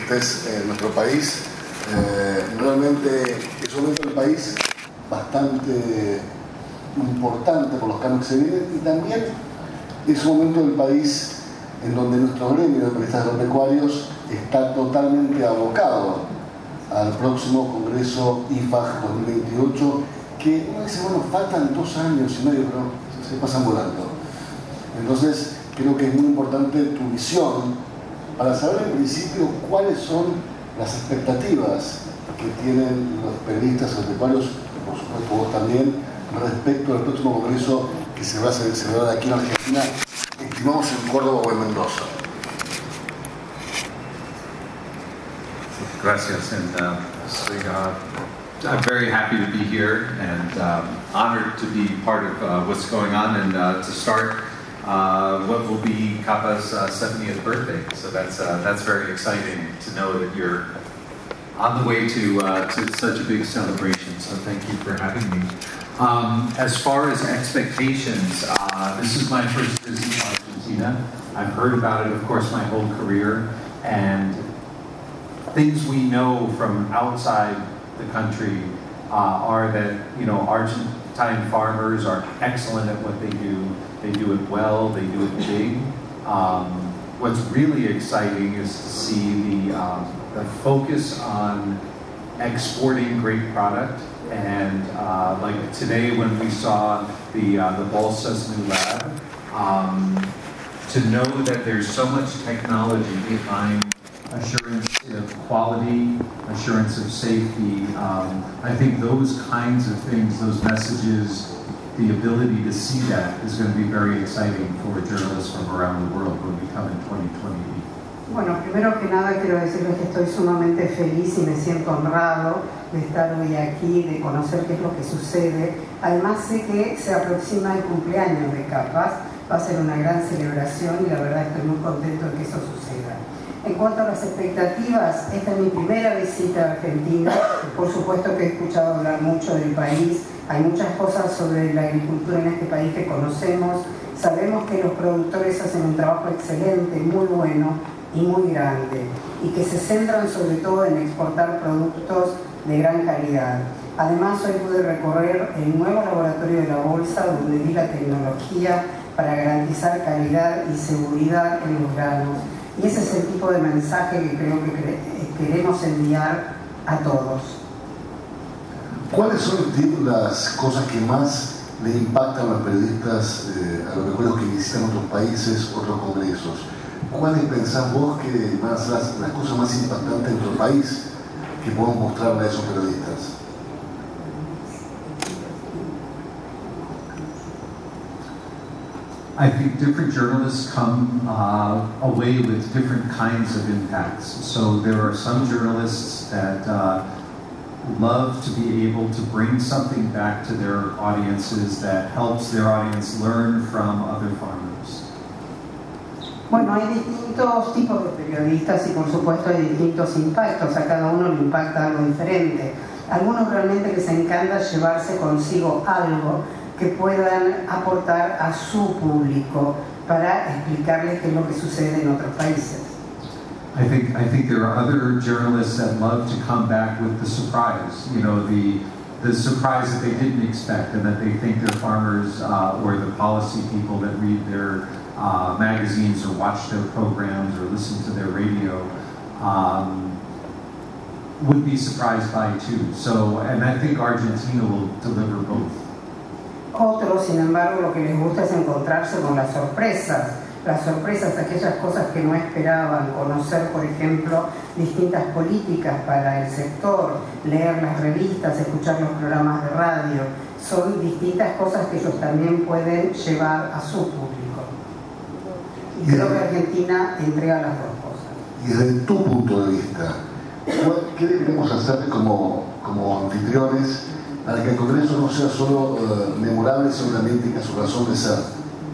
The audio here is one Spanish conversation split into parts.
estés en nuestro país. Realmente es un momento del país bastante importante por los cambios que se vienen, y también es un momento del país en donde nuestro gremio de periodistas agropecuarios está totalmente abocado al próximo Congreso IFAG 2028, que uno dice, bueno, faltan 2 años y medio, pero se pasan volando. Entonces creo que es muy importante tu visión para saber en principio cuáles son las expectativas que tienen los periodistas agropecuarios, por supuesto vos también, respecto al próximo Congreso que se va a celebrar aquí en Argentina, estimamos en Córdoba o en Mendoza. Gracias, and I'm very happy to be here and honored to be part of what's going on and to start what will be Kapa's 70th birthday. So that's very exciting to know that you're on the way to such a big celebration. So thank you for having me. As far as expectations, this is my first visit to Argentina. I've heard about it, of course, my whole career, and things we know from outside the country are that, you know, Argentine farmers are excellent at what they do. They do it well, they do it big. What's really exciting is to see the focus on exporting great product. And like today when we saw the Balsas new lab, to know that there's so much technology behind assurance of quality, assurance of safety. I think those kinds of things, those messages, the ability to see that is going to be very exciting for journalists from around the world when we come in 2028. Bueno, primero que nada quiero decirles que estoy sumamente feliz y me siento honrado de estar hoy aquí, de conocer qué es lo que sucede. Además sé que se aproxima el cumpleaños de Capas, va a ser una gran celebración y la verdad estoy muy contento de que eso suceda. En cuanto a las expectativas, esta es mi primera visita a Argentina. Por supuesto que he escuchado hablar mucho del país. Hay muchas cosas sobre la agricultura en este país que conocemos. Sabemos que los productores hacen un trabajo excelente, muy bueno y muy grande, y que se centran sobre todo en exportar productos de gran calidad. Además, hoy pude recorrer el nuevo laboratorio de la Bolsa, donde vi la tecnología para garantizar calidad y seguridad en los granos. Y ese es el tipo de mensaje que creo que queremos enviar a todos. ¿Cuáles son las cosas que más le impactan a los periodistas agropecuarios que visitan otros países, otros congresos? ¿Cuáles pensás vos que más las cosas más impactantes en nuestro país que podemos mostrarle a esos periodistas? I think different journalists come away with different kinds of impacts. So there are some journalists that love to be able to bring something back to their audiences that helps their audience learn from other farmers. Bueno, hay distintos tipos de periodistas y por supuesto hay distintos impactos. A cada uno le impacta algo diferente. Algunos realmente les encanta llevarse consigo algo que puedan aportar a su público para explicarles qué es lo que sucede en otros países. I think there are other journalists that love to come back with the surprise, you know, the surprise that they didn't expect, and that they think their farmers or the policy people that read their magazines or watch their programs or listen to their radio would be surprised by too. So, and I think Argentina will deliver both. Otros, sin embargo, lo que les gusta es encontrarse con las sorpresas, aquellas cosas que no esperaban, conocer, por ejemplo, distintas políticas para el sector, leer las revistas, escuchar los programas de radio. Son distintas cosas que ellos también pueden llevar a su público. Y creo que Argentina entrega las dos cosas. Y desde tu punto de vista, ¿qué debemos hacer como anfitriones para que el Congreso no sea solo memorable, sino también tenga su razón de ser?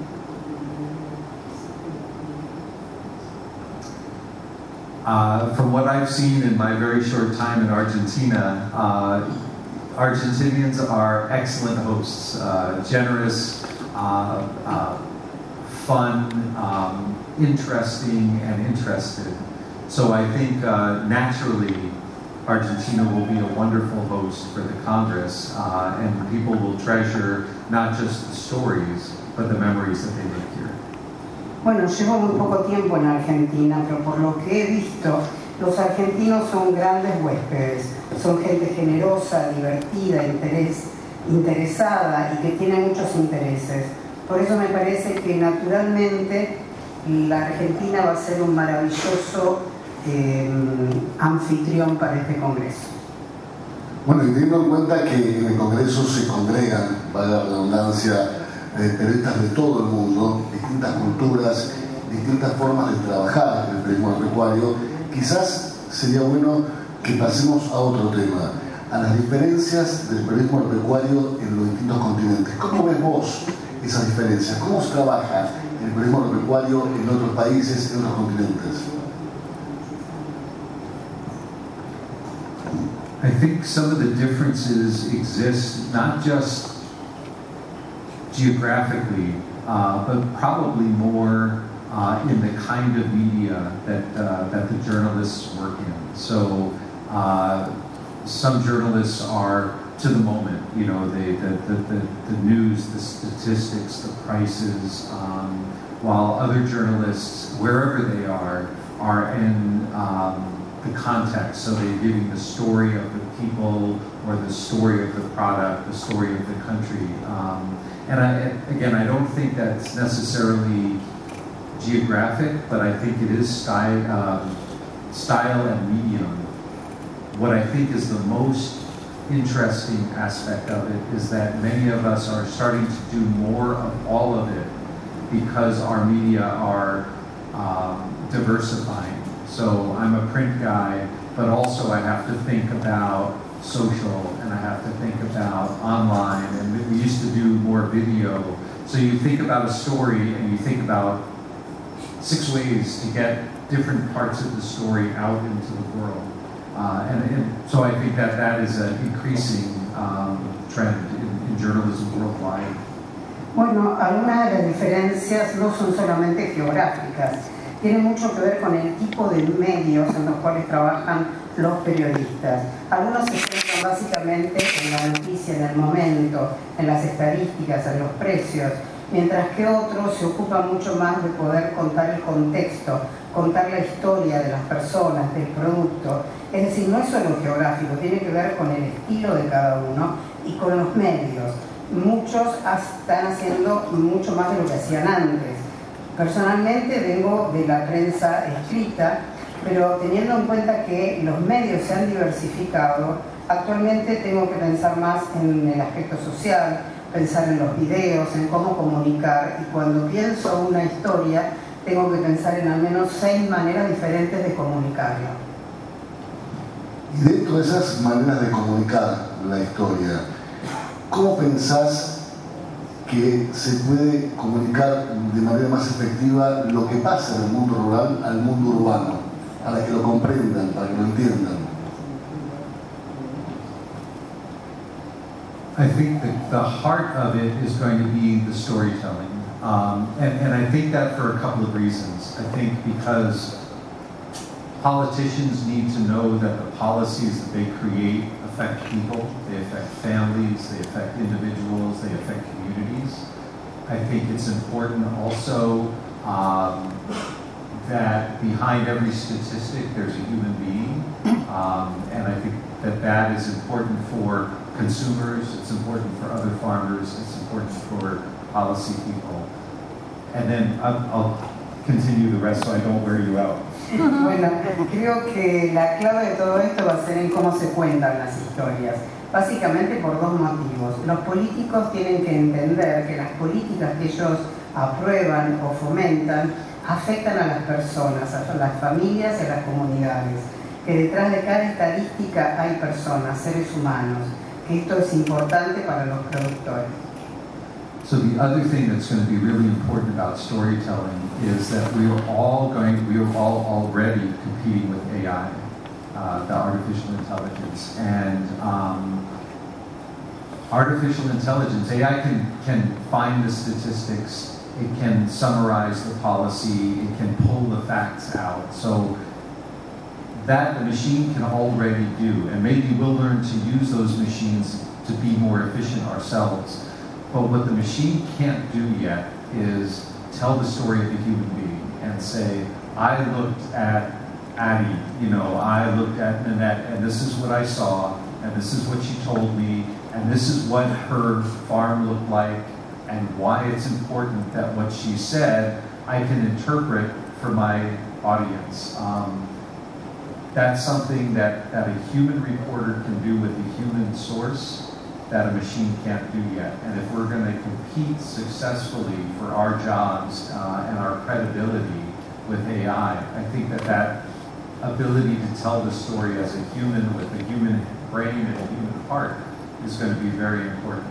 From what I've seen in my very short time in Argentina, Argentinians are excellent hosts, generous, fun, interesting, and interested. So I think naturally Argentina will be a wonderful host for the Congress, and people will treasure not just the stories, but the memories that they make here. Bueno, llevo muy poco tiempo en Argentina, pero por lo que he visto, los argentinos son grandes huéspedes, son gente generosa, divertida, interesada y que tiene muchos intereses. Por eso me parece que naturalmente la Argentina va a ser un maravilloso anfitrión para este Congreso. Bueno, y teniendo en cuenta que en el Congreso se congregan, vaya la redundancia, periodistas de todo el mundo, distintas culturas, distintas formas de trabajar en el periodismo agropecuario, quizás sería bueno que pasemos a otro tema, a las diferencias del periodismo agropecuario en los distintos continentes. ¿Cómo ves vos esas diferencias? ¿Cómo se trabaja el periodismo agropecuario en otros países, en otros continentes? I think some of the differences exist not just geographically, but probably more in the kind of media that the journalists work in. So some journalists are to the moment, you know, the news, the statistics, the prices, while other journalists, wherever they are in the context, so they're giving the story of the people or the story of the product, the story of the country. And I don't think that's necessarily geographic, but I think it is style and medium. What I think is the most interesting aspect of it is that many of us are starting to do more of all of it because our media are diversifying. So I'm a print guy, but also I have to think about social and I have to think about online, and we used to do more video. So you think about a story and you think about 6 ways to get different parts of the story out into the world. And so I think that is an increasing trend in journalism worldwide. Bueno, algunas de las diferencias no son solamente geográficas, tiene mucho que ver con el tipo de medios en los cuales trabajan los periodistas. Algunos se centran básicamente en la noticia, en el momento, en las estadísticas, en los precios, mientras que otros se ocupan mucho más de poder contar el contexto, contar la historia de las personas, del producto. Es decir, no es solo geográfico, tiene que ver con el estilo de cada uno y con los medios. Muchos están haciendo mucho más de lo que hacían antes. Personalmente vengo de la prensa escrita, pero teniendo en cuenta que los medios se han diversificado, actualmente tengo que pensar más en el aspecto social, pensar en los videos, en cómo comunicar, y cuando pienso una historia tengo que pensar en al menos 6 maneras diferentes de comunicarla. Y dentro de esas maneras de comunicar la historia, ¿cómo pensás que se puede comunicar de manera más efectiva lo que pasa en el mundo rural al mundo urbano, para que lo comprendan, para que lo entiendan? I think that the heart of it is going to be the storytelling. And I think that for a couple of reasons. I think because politicians need to know that the policies that they create affect people, they affect families, they affect individuals, they affect communities. I think it's important also that behind every statistic there's a human being, and I think that is important for consumers, it's important for other farmers, it's important for policy people. And then I'll continue the rest so I don't wear you out. Bueno, creo que la clave de todo esto va a ser en cómo se cuentan las historias. Básicamente por 2 motivos. Los políticos tienen que entender que las políticas que ellos aprueban o fomentan afectan a las personas, a las familias y a las comunidades. Que detrás de cada estadística hay personas, seres humanos. Que esto es importante para los productores. So the other thing that's going to be really important about storytelling is that we are all already competing with AI, the artificial intelligence, and artificial intelligence. AI can find the statistics, it can summarize the policy, it can pull the facts out. So that the machine can already do. And maybe we'll learn to use those machines to be more efficient ourselves. But what the machine can't do yet is tell the story of the human being and say, I looked at Addie, I looked at Nanette, and this is what I saw, and this is what she told me, and this is what her farm looked like, and why it's important that what she said I can interpret for my audience. That's something that a human reporter can do with a human source that a machine can't do yet. And if we're going to compete successfully for our jobs and our credibility with AI, I think that ability to tell the story as a human with a human brain and a human heart is going to be very important.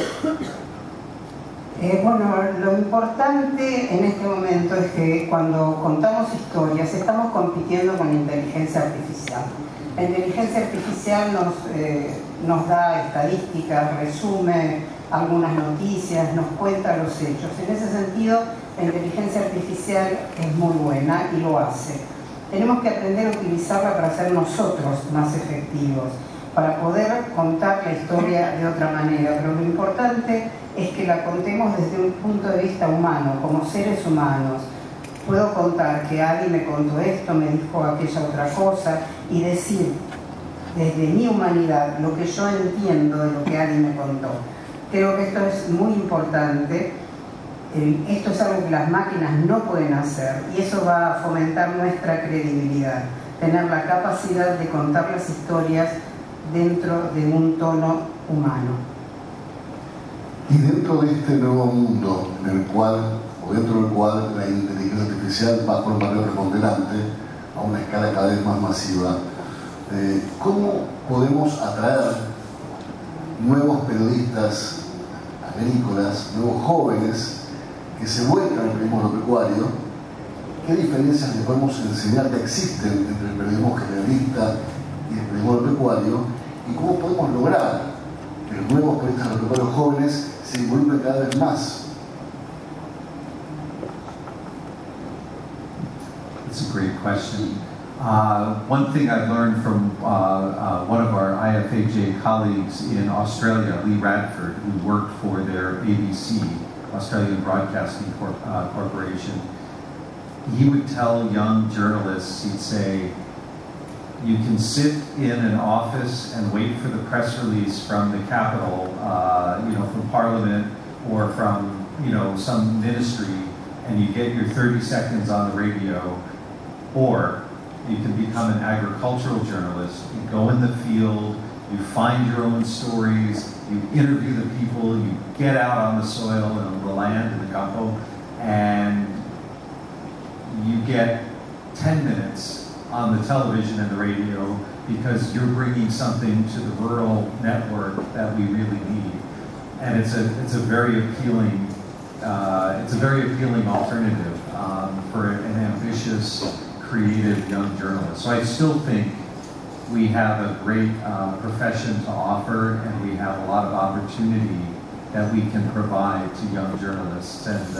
Bueno, lo importante en este momento es que cuando contamos historias estamos compitiendo con la inteligencia artificial. La inteligencia artificial nos da estadísticas, resume algunas noticias, nos cuenta los hechos. En ese sentido, la inteligencia artificial es muy buena y lo hace. Tenemos que aprender a utilizarla para ser nosotros más efectivos, para poder contar la historia de otra manera, pero lo importante es que la contemos desde un punto de vista humano, como seres humanos. Puedo contar que Adi me contó esto, me dijo aquella otra cosa, y decir desde mi humanidad lo que yo entiendo de lo que Adi me contó. Creo que esto es muy importante. Esto es algo que las máquinas no pueden hacer, y eso va a fomentar nuestra credibilidad, tener la capacidad de contar las historias dentro de un tono humano. Y dentro de este nuevo mundo dentro del cual la inteligencia artificial va a jugar un papel preponderante a una escala cada vez más masiva, ¿cómo podemos atraer nuevos periodistas agrícolas, nuevos jóvenes que se vuelcan al periodismo agropecuario? ¿Qué diferencias le podemos enseñar que existen entre el periodismo generalista y el periodismo agropecuario? ¿Y cómo podemos lograr que los nuevos periodistas agropecuarios jóvenes se involucren cada vez más? That's a great question. One thing I've learned from one of our IFAJ colleagues in Australia, Lee Radford, who worked for their ABC, Australian Broadcasting Corporation, he would tell young journalists, he'd say, you can sit in an office and wait for the press release from the Capitol, from Parliament or from, some ministry, and you get your 30 seconds on the radio, or you can become an agricultural journalist. You go in the field, you find your own stories, you interview the people, you get out on the soil and the land in the campo, and you get 10 minutes on the television and the radio because you're bringing something to the rural network that we really need. And it's a very appealing alternative for an ambitious, creative young journalist. So I still think we have a great profession to offer, and we have a lot of opportunity that we can provide to young journalists. And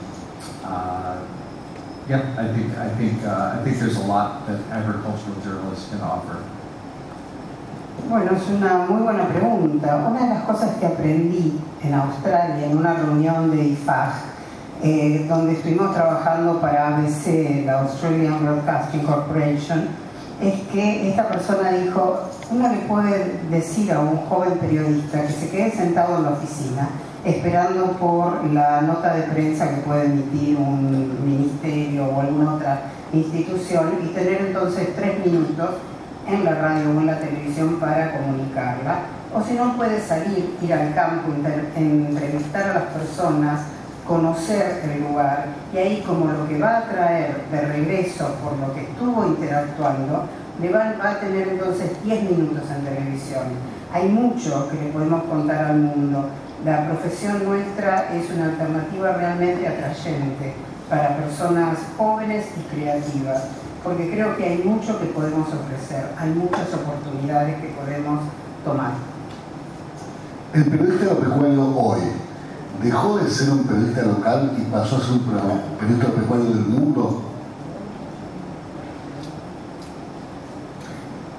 I think there's a lot that agricultural journalists can offer. Bueno, es una muy buena pregunta. Una de las cosas que aprendí en Australia, en una reunión de IFAG, donde estuvimos trabajando para ABC, la Australian Broadcasting Corporation, es que esta persona dijo, uno le puede decir a un joven periodista que se quede sentado en la oficina esperando por la nota de prensa que puede emitir un ministerio o alguna otra institución y tener entonces 3 minutos en la radio o en la televisión para comunicarla, o si no puede salir, ir al campo, entrevistar a las personas, conocer el lugar, y ahí como lo que va a traer de regreso por lo que estuvo interactuando, va a tener entonces 10 minutos en televisión. Hay mucho que le podemos contar al mundo. La profesión nuestra es una alternativa realmente atrayente para personas jóvenes y creativas, porque creo que hay mucho que podemos ofrecer, hay muchas oportunidades que podemos tomar. El periodista agropecuario hoy dejó de ser un periodista local y pasó a ser un periodista agropecuario del mundo.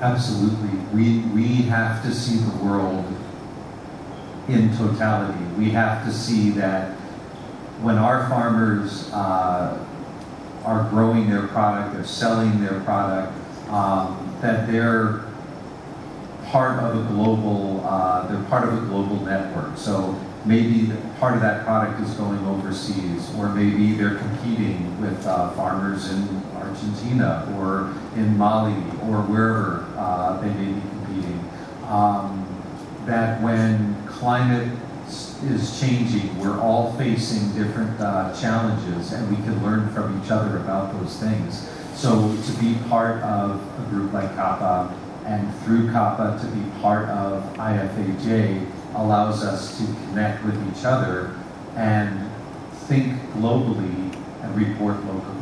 Absolutely. We have to see the world in totality. We have to see that when our farmers are growing their product, they're selling their product, that they're part of a global network. So maybe part of that product is going overseas, or maybe they're competing with farmers in Argentina or in Mali or wherever they may be competing. That when climate is changing, we're all facing different challenges, and we can learn from each other about those things. So to be part of a group like CAPA, and through CAPA to be part of IFAJ, allows us to connect with each other and think globally and report locally.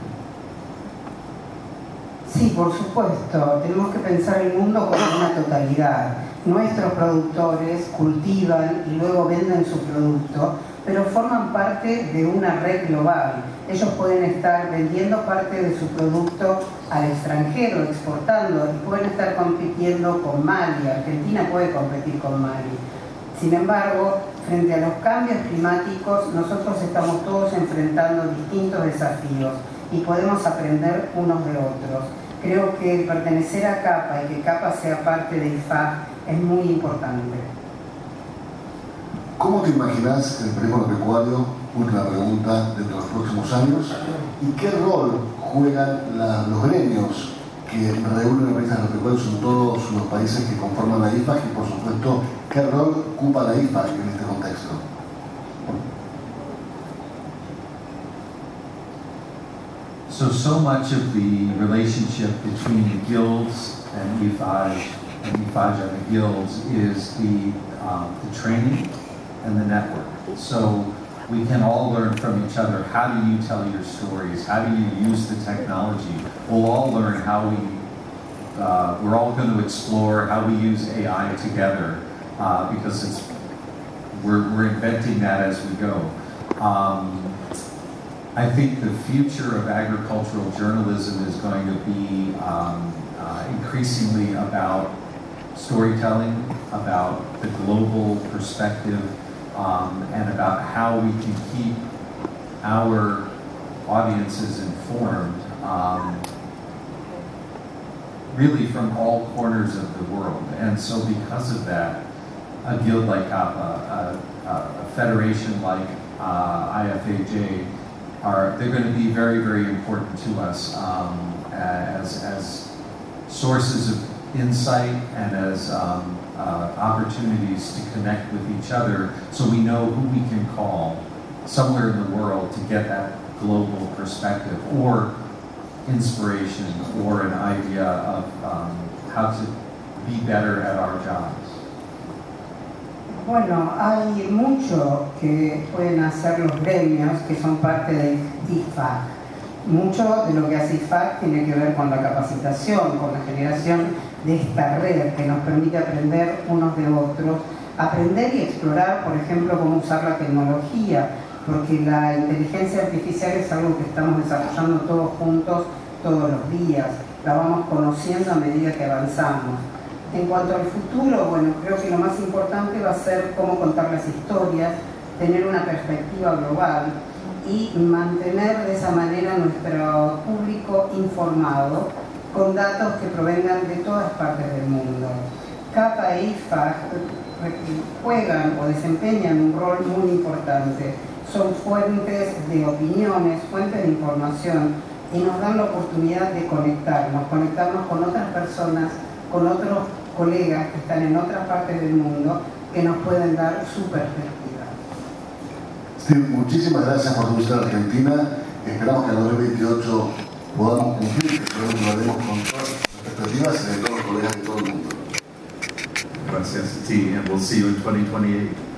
Sí, por supuesto. Tenemos que pensar el mundo como una totalidad. Nuestros productores cultivan y luego venden su producto, pero forman parte de una red global. Ellos pueden estar vendiendo parte de su producto al extranjero, exportando, y pueden estar compitiendo con Mali. Argentina puede competir con Mali. Sin embargo, frente a los cambios climáticos, nosotros estamos todos enfrentando distintos desafíos y podemos aprender unos de otros. Creo que pertenecer a CAPA y que CAPA sea parte de IFAC es muy importante. ¿Cómo te imaginas el periodismo agropecuario, última pregunta, dentro de los próximos años? ¿Y qué rol juegan los gremios que reúnen a periodistas agropecuarios en todos los países que conforman la IFAC? Y por supuesto, ¿qué rol ocupa la IFAC en este contexto? So much of the relationship between the guilds and IFAJ and the guilds is the training and the network. So we can all learn from each other. How do you tell your stories? How do you use the technology? We'll all learn how we're all going to explore how we use AI together because we're inventing that as we go. I think the future of agricultural journalism is going to be increasingly about storytelling, about the global perspective, and about how we can keep our audiences informed, really from all corners of the world. And so because of that, a guild like CAPA, a federation like IFAJ, they're going to be very, very important to us as sources of insight and as opportunities to connect with each other, so we know who we can call somewhere in the world to get that global perspective or inspiration or an idea of how to be better at our jobs. Bueno, hay mucho que pueden hacer los gremios que son parte de IFAC. Mucho de lo que hace IFAC tiene que ver con la capacitación, con la generación de esta red que nos permite aprender unos de otros, aprender y explorar, por ejemplo, cómo usar la tecnología, porque la inteligencia artificial es algo que estamos desarrollando todos juntos todos los días, la vamos conociendo a medida que avanzamos. En cuanto al futuro, bueno, creo que lo más importante va a ser cómo contar las historias, tener una perspectiva global y mantener de esa manera nuestro público informado con datos que provengan de todas partes del mundo. CAPA e IFAC juegan o desempeñan un rol muy importante. Son fuentes de opiniones, fuentes de información y nos dan la oportunidad de conectarnos con otras personas, con otros colegas que están en otras partes del mundo que nos pueden dar su perspectiva. Steve, muchísimas gracias por tu visita a Argentina. Esperamos que en el 2028 podamos cumplir, que lo haremos con todas las expectativas de todos los colegas de todo el mundo. Gracias a ti, and we'll see you in 2028.